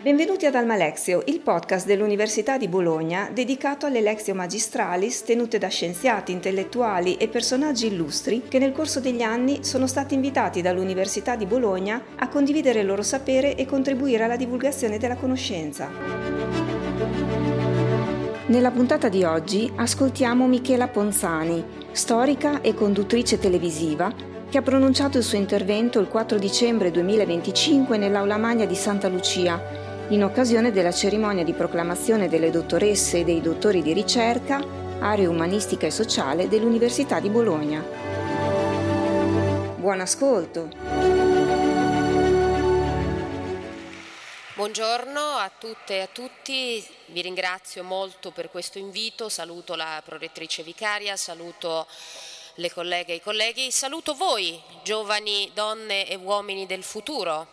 Benvenuti ad Alma Lexio, il podcast dell'Università di Bologna dedicato alle Lectio Magistralis tenute da scienziati, intellettuali e personaggi illustri che nel corso degli anni sono stati invitati dall'Università di Bologna a condividere il loro sapere e contribuire alla divulgazione della conoscenza. Nella puntata di oggi ascoltiamo Michela Ponzani, storica e conduttrice televisiva, che ha pronunciato il suo intervento il 4 dicembre 2025 nell'Aula Magna di Santa Lucia, in occasione della cerimonia di proclamazione delle dottoresse e dei dottori di ricerca, area umanistica e sociale dell'Università di Bologna. Buon ascolto! Buongiorno a tutte e a tutti, vi ringrazio molto per questo invito, saluto la prorettrice vicaria, saluto le colleghe e i colleghi, saluto voi, giovani donne e uomini del futuro.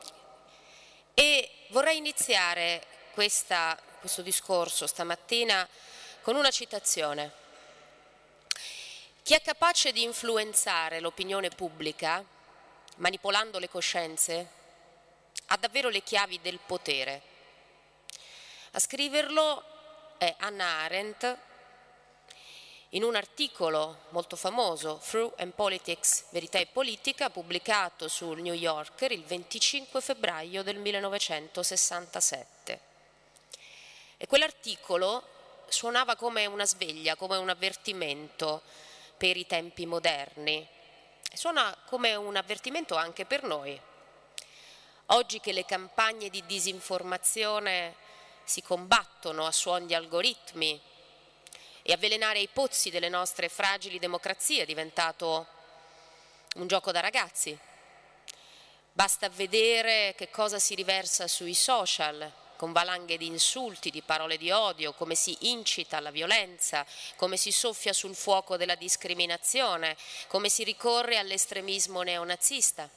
E vorrei iniziare questo discorso stamattina con una citazione. Chi è capace di influenzare l'opinione pubblica, manipolando le coscienze, ha davvero le chiavi del potere. A scriverlo è Hannah Arendt in un articolo molto famoso, Through and Politics, Verità e Politica, pubblicato sul New Yorker il 25 febbraio del 1967. E quell'articolo suonava come una sveglia, come un avvertimento per i tempi moderni. E suona come un avvertimento anche per noi. Oggi che le campagne di disinformazione si combattono a suon di algoritmi e avvelenare i pozzi delle nostre fragili democrazie è diventato un gioco da ragazzi. Basta vedere che cosa si riversa sui social, con valanghe di insulti, di parole di odio, come si incita alla violenza, come si soffia sul fuoco della discriminazione, come si ricorre all'estremismo neonazista.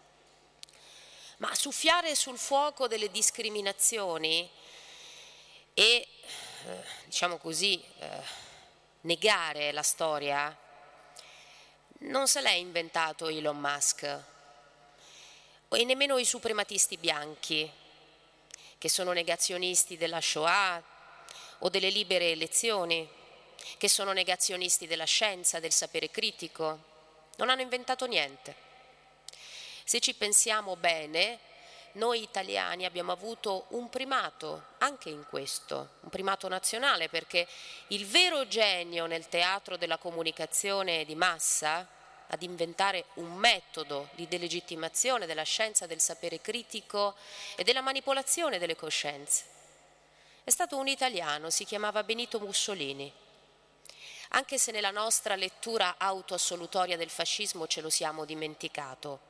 Ma soffiare sul fuoco delle discriminazioni e, diciamo così, negare la storia non se l'è inventato Elon Musk e nemmeno i suprematisti bianchi, che sono negazionisti della Shoah o delle libere elezioni, che sono negazionisti della scienza, del sapere critico. Non hanno inventato niente. Se ci pensiamo bene, noi italiani abbiamo avuto un primato anche in questo, un primato nazionale, perché il vero genio nel teatro della comunicazione di massa ad inventare un metodo di delegittimazione della scienza, del sapere critico e della manipolazione delle coscienze è stato un italiano, si chiamava Benito Mussolini. Anche se nella nostra lettura autoassolutoria del fascismo ce lo siamo dimenticato.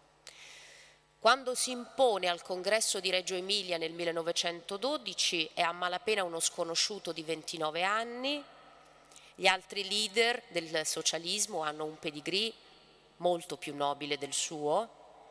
Quando si impone al congresso di Reggio Emilia nel 1912 è a malapena uno sconosciuto di 29 anni, gli altri leader del socialismo hanno un pedigree molto più nobile del suo,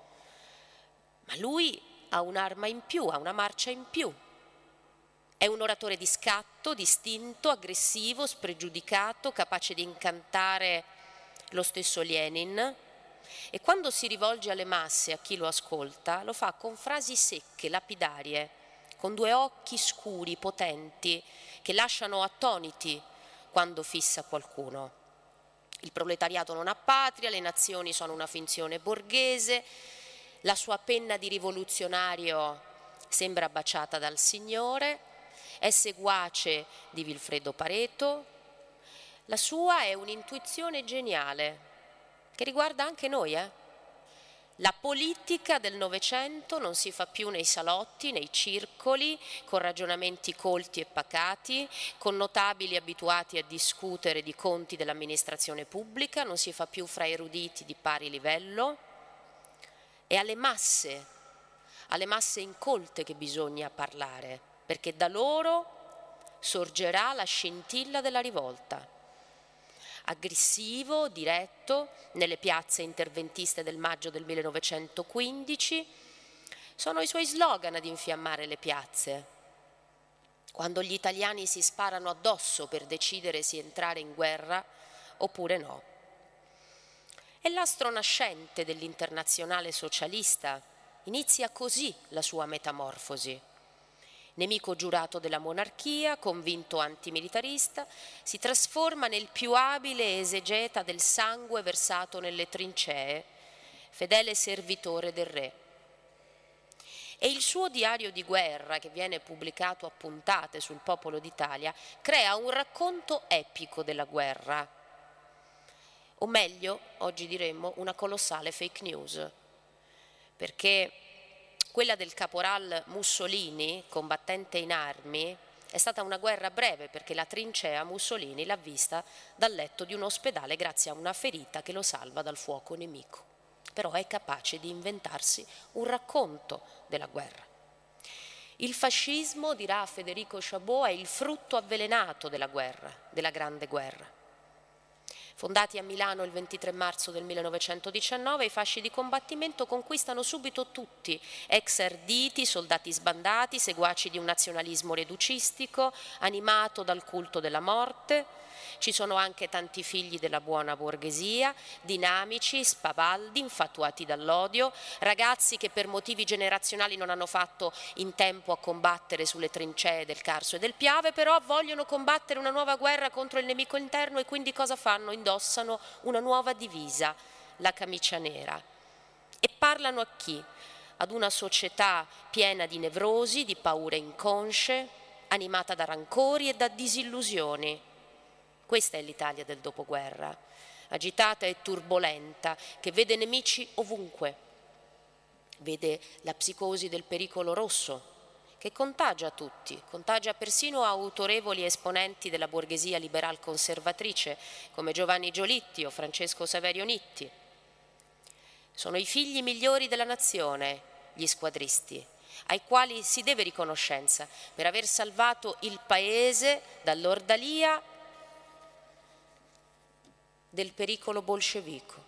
ma lui ha un'arma in più, ha una marcia in più. È un oratore di scatto, distinto, aggressivo, spregiudicato, capace di incantare lo stesso Lenin. E quando si rivolge alle masse, a chi lo ascolta, lo fa con frasi secche, lapidarie, con due occhi scuri, potenti, che lasciano attoniti quando fissa qualcuno. Il proletariato non ha patria, le nazioni sono una finzione borghese, la sua penna di rivoluzionario sembra baciata dal Signore, è seguace di Vilfredo Pareto, la sua è un'intuizione geniale, che riguarda anche noi. La politica del Novecento non si fa più nei salotti, nei circoli, con ragionamenti colti e pacati, con notabili abituati a discutere di conti dell'amministrazione pubblica, non si fa più fra eruditi di pari livello. È alle masse incolte che bisogna parlare, perché da loro sorgerà la scintilla della rivolta. Aggressivo, diretto, nelle piazze interventiste del maggio del 1915, sono i suoi slogan ad infiammare le piazze. Quando gli italiani si sparano addosso per decidere se entrare in guerra oppure no. È l'astro nascente dell'Internazionale socialista, inizia così la sua metamorfosi. Nemico giurato della monarchia, convinto antimilitarista, si trasforma nel più abile esegeta del sangue versato nelle trincee, fedele servitore del re. E il suo diario di guerra, che viene pubblicato a puntate sul Popolo d'Italia, crea un racconto epico della guerra, o meglio, oggi diremmo, una colossale fake news, perché quella del caporal Mussolini, combattente in armi, è stata una guerra breve, perché la trincea Mussolini l'ha vista dal letto di un ospedale grazie a una ferita che lo salva dal fuoco nemico. Però è capace di inventarsi un racconto della guerra. Il fascismo, dirà Federico Chabot, è il frutto avvelenato della guerra, della Grande Guerra. Fondati a Milano il 23 marzo del 1919, i fasci di combattimento conquistano subito tutti, ex arditi, soldati sbandati, seguaci di un nazionalismo reducistico, animato dal culto della morte. Ci sono anche tanti figli della buona borghesia, dinamici, spavaldi, infatuati dall'odio, ragazzi che per motivi generazionali non hanno fatto in tempo a combattere sulle trincee del Carso e del Piave, però vogliono combattere una nuova guerra contro il nemico interno e quindi cosa fanno? Indossano una nuova divisa, la camicia nera. E parlano a chi? Ad una società piena di nevrosi, di paure inconsce, animata da rancori e da disillusioni. Questa è l'Italia del dopoguerra, agitata e turbolenta, che vede nemici ovunque. Vede la psicosi del pericolo rosso, che contagia tutti, contagia persino autorevoli esponenti della borghesia liberal conservatrice, come Giovanni Giolitti o Francesco Saverio Nitti. Sono i figli migliori della nazione, gli squadristi, ai quali si deve riconoscenza per aver salvato il paese dall'ordalia del pericolo bolscevico.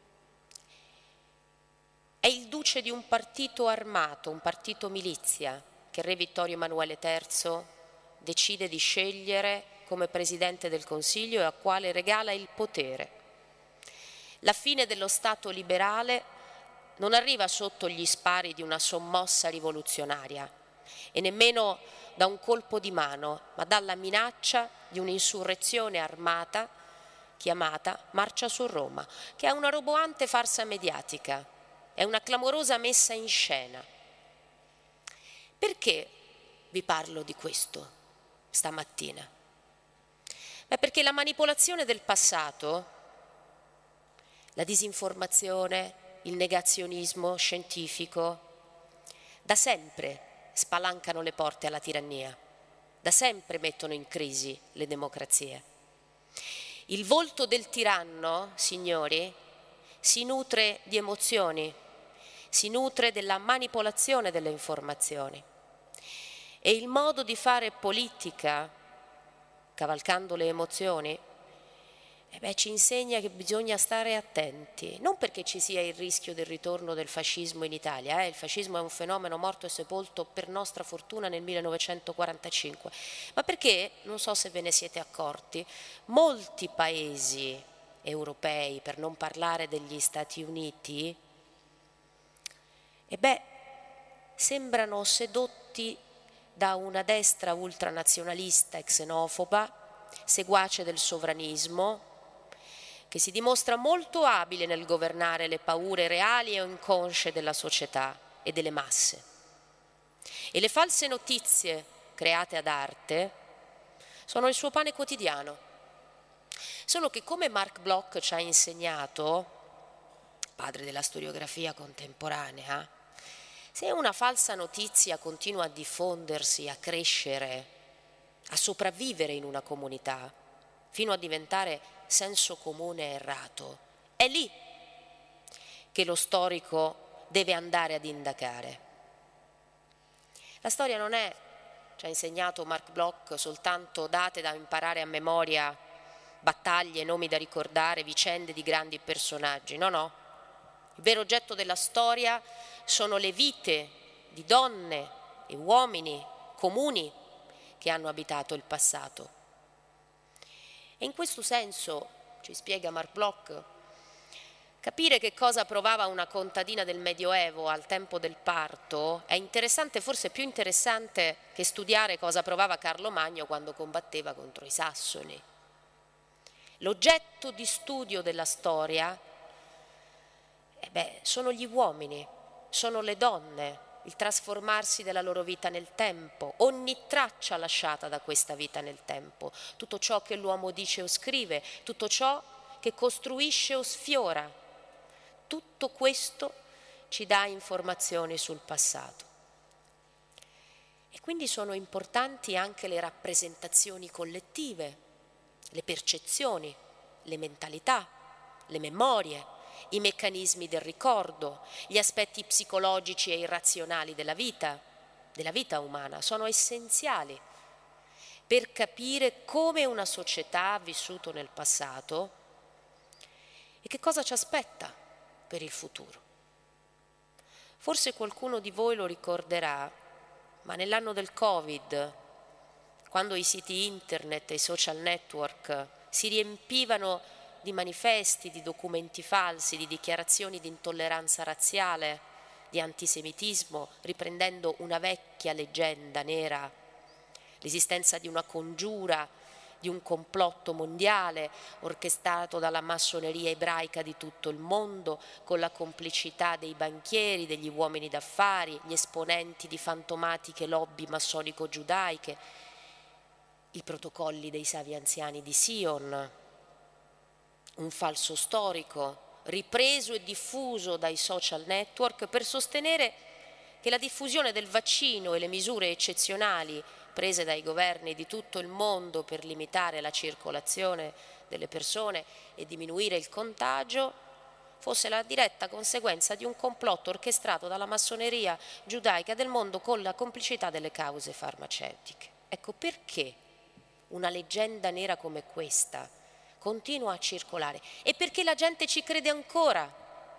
È il duce di un partito armato, un partito milizia, che il re Vittorio Emanuele III decide di scegliere come Presidente del Consiglio e a quale regala il potere. La fine dello Stato liberale non arriva sotto gli spari di una sommossa rivoluzionaria e nemmeno da un colpo di mano, ma dalla minaccia di un'insurrezione armata chiamata Marcia su Roma, che è una roboante farsa mediatica, è una clamorosa messa in scena. Perché vi parlo di questo stamattina? Perché la manipolazione del passato, la disinformazione, il negazionismo scientifico, da sempre spalancano le porte alla tirannia, da sempre mettono in crisi le democrazie. Il volto del tiranno, signori, si nutre di emozioni, si nutre della manipolazione delle informazioni. E il modo di fare politica, cavalcando le emozioni, ci insegna che bisogna stare attenti, non perché ci sia il rischio del ritorno del fascismo in Italia, il fascismo è un fenomeno morto e sepolto per nostra fortuna nel 1945, ma perché, non so se ve ne siete accorti, molti paesi europei, per non parlare degli Stati Uniti, sembrano sedotti da una destra ultranazionalista e xenofoba, seguace del sovranismo, che si dimostra molto abile nel governare le paure reali e inconsce della società e delle masse. E le false notizie create ad arte sono il suo pane quotidiano. Solo che, come Marc Bloch ci ha insegnato, padre della storiografia contemporanea, se una falsa notizia continua a diffondersi, a crescere, a sopravvivere in una comunità, fino a diventare senso comune errato, è lì che lo storico deve andare ad indagare. La storia non è, ci ha insegnato Marc Bloch, soltanto date da imparare a memoria, battaglie, nomi da ricordare, vicende di grandi personaggi, no. Il vero oggetto della storia sono le vite di donne e uomini comuni che hanno abitato il passato. E in questo senso, ci spiega Marc Bloch, Capire che cosa provava una contadina del Medioevo al tempo del parto è interessante, forse più interessante che studiare cosa provava Carlo Magno quando combatteva contro i Sassoni. L'oggetto di studio della storia sono gli uomini, sono le donne, il trasformarsi della loro vita nel tempo, ogni traccia lasciata da questa vita nel tempo, tutto ciò che l'uomo dice o scrive, tutto ciò che costruisce o sfiora. Tutto questo ci dà informazioni sul passato. E quindi sono importanti anche le rappresentazioni collettive, le percezioni, le mentalità, le memorie, i meccanismi del ricordo, gli aspetti psicologici e irrazionali della vita umana. Sono essenziali per capire come una società ha vissuto nel passato e che cosa ci aspetta per il futuro. Forse qualcuno di voi lo ricorderà, ma nell'anno del Covid, quando i siti internet e i social network si riempivano di manifesti, di documenti falsi, di dichiarazioni di intolleranza razziale, di antisemitismo, riprendendo una vecchia leggenda nera, l'esistenza di una congiura, di un complotto mondiale orchestrato dalla massoneria ebraica di tutto il mondo, con la complicità dei banchieri, degli uomini d'affari, gli esponenti di fantomatiche lobby massonico-giudaiche, i protocolli dei savi anziani di Sion, un falso storico ripreso e diffuso dai social network per sostenere che la diffusione del vaccino e le misure eccezionali prese dai governi di tutto il mondo per limitare la circolazione delle persone e diminuire il contagio fosse la diretta conseguenza di un complotto orchestrato dalla massoneria giudaica del mondo con la complicità delle cause farmaceutiche. Ecco perché una leggenda nera come questa continua a circolare e perché la gente ci crede ancora.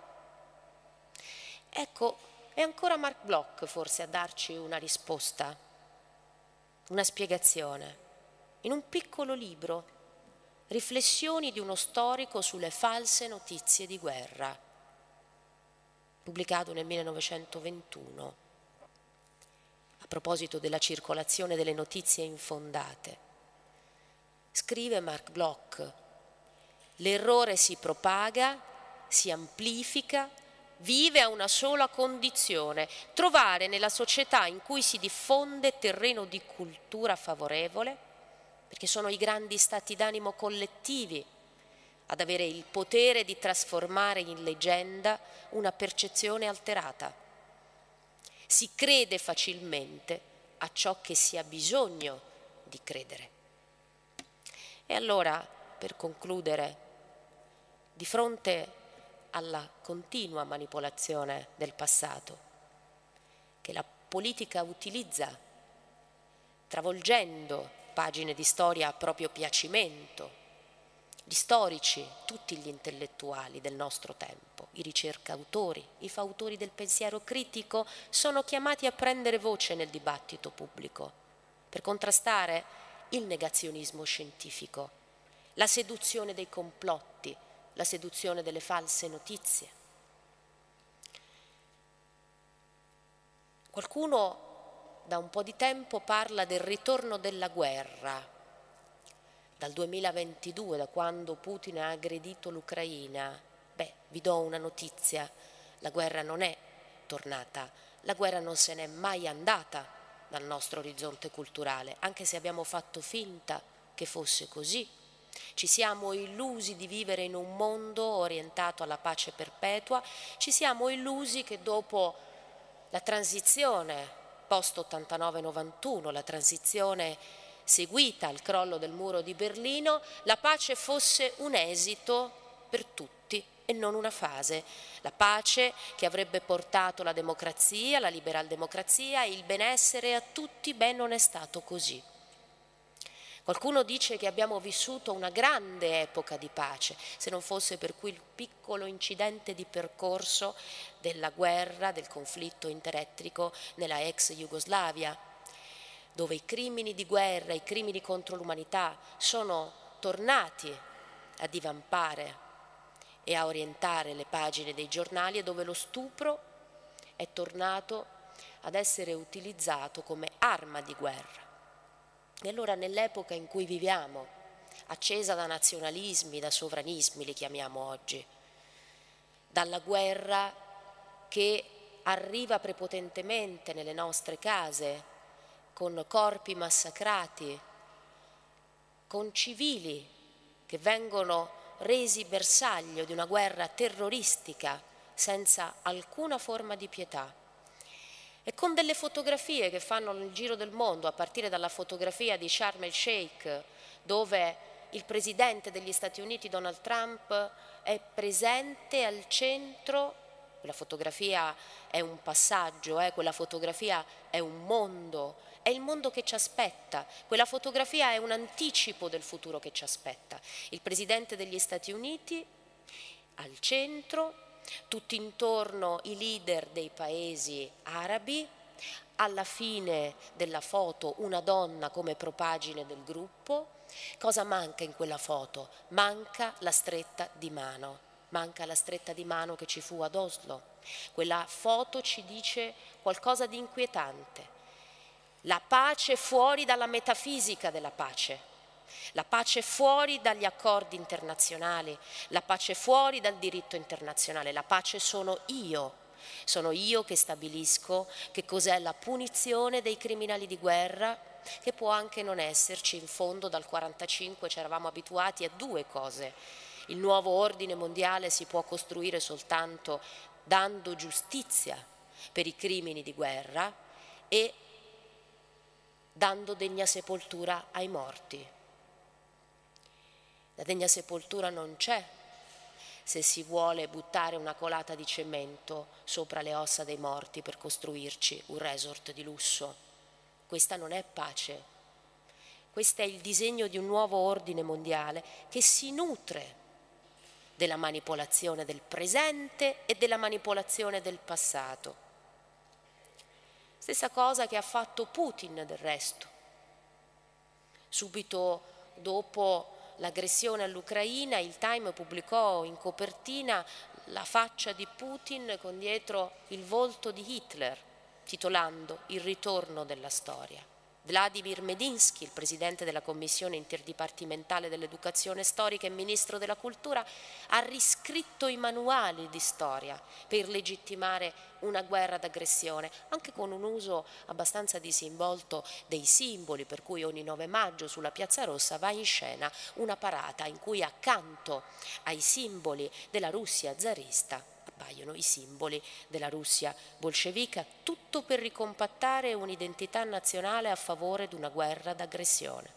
Ecco, è ancora Marc Bloch forse a darci una risposta, una spiegazione, in un piccolo libro, Riflessioni di uno storico sulle false notizie di guerra, pubblicato nel 1921, a proposito della circolazione delle notizie infondate. Scrive Marc Bloch: l'errore si propaga, si amplifica, vive a una sola condizione: trovare nella società in cui si diffonde terreno di cultura favorevole, perché sono i grandi stati d'animo collettivi ad avere il potere di trasformare in leggenda una percezione alterata. Si crede facilmente a ciò che si ha bisogno di credere. E allora, per concludere, di fronte alla continua manipolazione del passato che la politica utilizza, travolgendo pagine di storia a proprio piacimento, gli storici, tutti gli intellettuali del nostro tempo, i ricercatori, i fautori del pensiero critico sono chiamati a prendere voce nel dibattito pubblico per contrastare il negazionismo scientifico, la seduzione dei complotti, la seduzione delle false notizie. Qualcuno da un po' di tempo parla del ritorno della guerra. Dal 2022, da quando Putin ha aggredito l'Ucraina, vi do una notizia: la guerra non è tornata, la guerra non se n'è mai andata dal nostro orizzonte culturale, anche se abbiamo fatto finta che fosse così. Ci siamo illusi di vivere in un mondo orientato alla pace perpetua, ci siamo illusi che dopo la transizione post 89-91, la transizione seguita al crollo del muro di Berlino, la pace fosse un esito per tutti e non una fase. La pace che avrebbe portato la democrazia, la liberal-democrazia e il benessere a tutti, non è stato così. Qualcuno dice che abbiamo vissuto una grande epoca di pace, se non fosse per quel piccolo incidente di percorso della guerra, del conflitto interetnico nella ex Jugoslavia, dove i crimini di guerra, i crimini contro l'umanità sono tornati a divampare e a orientare le pagine dei giornali e dove lo stupro è tornato ad essere utilizzato come arma di guerra. E allora nell'epoca in cui viviamo, accesa da nazionalismi, da sovranismi li chiamiamo oggi, dalla guerra che arriva prepotentemente nelle nostre case, con corpi massacrati, con civili che vengono resi bersaglio di una guerra terroristica senza alcuna forma di pietà, e con delle fotografie che fanno il giro del mondo, a partire dalla fotografia di Sharm el Sheikh, dove il presidente degli Stati Uniti Donald Trump è presente al centro. Quella fotografia è un passaggio, quella fotografia è un mondo, è il mondo che ci aspetta, quella fotografia è un anticipo del futuro che ci aspetta. Il presidente degli Stati Uniti al centro, tutti intorno i leader dei paesi arabi, alla fine della foto una donna come propagine del gruppo. Cosa manca in quella foto? Manca la stretta di mano. Manca la stretta di mano che ci fu ad Oslo. Quella foto ci dice qualcosa di inquietante. La pace fuori dalla metafisica della pace, la pace fuori dagli accordi internazionali, la pace fuori dal diritto internazionale. La pace sono io che stabilisco che cos'è la punizione dei criminali di guerra, che può anche non esserci. In fondo dal 1945 ci eravamo abituati a due cose: il nuovo ordine mondiale si può costruire soltanto dando giustizia per i crimini di guerra e dando degna sepoltura ai morti. La degna sepoltura non c'è se si vuole buttare una colata di cemento sopra le ossa dei morti per costruirci un resort di lusso. Questa non è pace. Questo è il disegno di un nuovo ordine mondiale che si nutre della manipolazione del presente e della manipolazione del passato. Stessa cosa che ha fatto Putin, del resto. Subito dopo l'aggressione all'Ucraina, il Time pubblicò in copertina la faccia di Putin con dietro il volto di Hitler, titolando Il ritorno della storia. Vladimir Medinsky, il presidente della Commissione interdipartimentale dell'educazione storica e ministro della cultura, ha riscritto i manuali di storia per legittimare una guerra d'aggressione, anche con un uso abbastanza disinvolto dei simboli, per cui ogni 9 maggio sulla Piazza Rossa va in scena una parata in cui accanto ai simboli della Russia zarista appaiono i simboli della Russia bolscevica, tutto per ricompattare un'identità nazionale a favore di una guerra d'aggressione.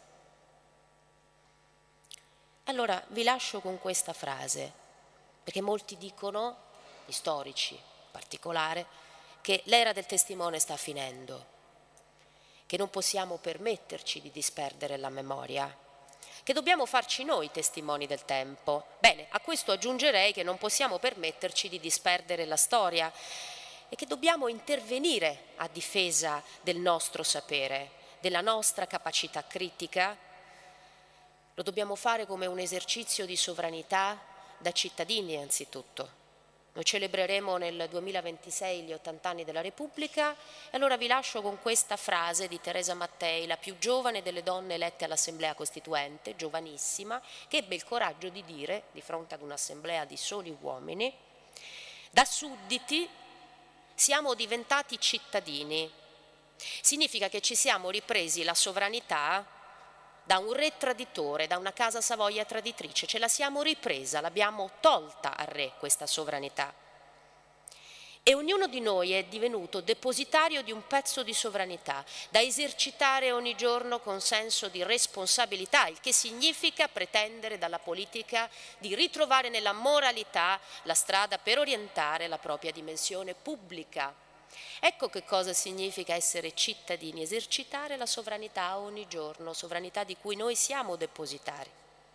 Allora vi lascio con questa frase, perché molti dicono, gli storici in particolare, che l'era del testimone sta finendo, che non possiamo permetterci di disperdere la memoria, che dobbiamo farci noi testimoni del tempo. Bene, a questo aggiungerei che non possiamo permetterci di disperdere la storia e che dobbiamo intervenire a difesa del nostro sapere, della nostra capacità critica. Lo dobbiamo fare come un esercizio di sovranità da cittadini anzitutto. Noi celebreremo nel 2026 gli 80 anni della Repubblica e allora vi lascio con questa frase di Teresa Mattei, la più giovane delle donne elette all'Assemblea Costituente, giovanissima, che ebbe il coraggio di dire, di fronte ad un'assemblea di soli uomini: da sudditi siamo diventati cittadini. Significa che ci siamo ripresi la sovranità da un re traditore, da una casa Savoia traditrice, ce la siamo ripresa, l'abbiamo tolta al re questa sovranità. E ognuno di noi è divenuto depositario di un pezzo di sovranità da esercitare ogni giorno con senso di responsabilità, il che significa pretendere dalla politica di ritrovare nella moralità la strada per orientare la propria dimensione pubblica. Ecco che cosa significa essere cittadini, esercitare la sovranità ogni giorno, sovranità di cui noi siamo depositari.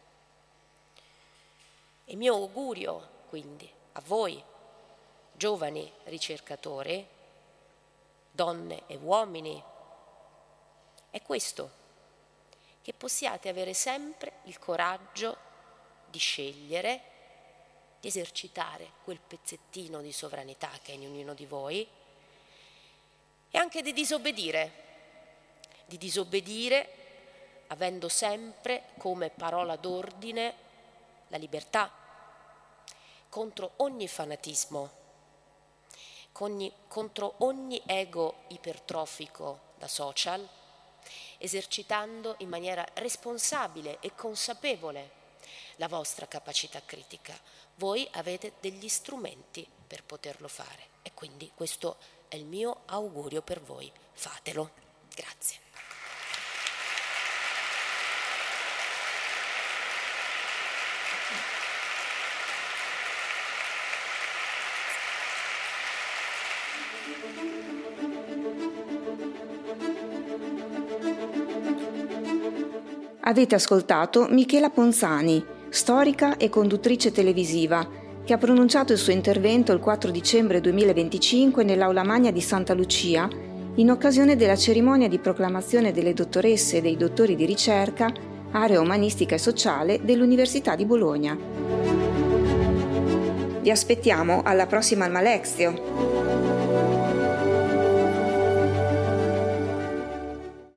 Il mio augurio, quindi, a voi, giovani ricercatori, donne e uomini, è questo: che possiate avere sempre il coraggio di scegliere di esercitare quel pezzettino di sovranità che è in ognuno di voi e anche di disobbedire avendo sempre come parola d'ordine la libertà, contro ogni fanatismo, contro ogni ego ipertrofico da social, esercitando in maniera responsabile e consapevole la vostra capacità critica. Voi avete degli strumenti per poterlo fare e quindi questo è il mio augurio per voi. Fatelo. Grazie. Avete ascoltato Michela Ponzani, storica e conduttrice televisiva, che ha pronunciato il suo intervento il 4 dicembre 2025 nell'Aula Magna di Santa Lucia, in occasione della cerimonia di proclamazione delle dottoresse e dei dottori di ricerca, area umanistica e sociale dell'Università di Bologna. Vi aspettiamo alla prossima Almalexio!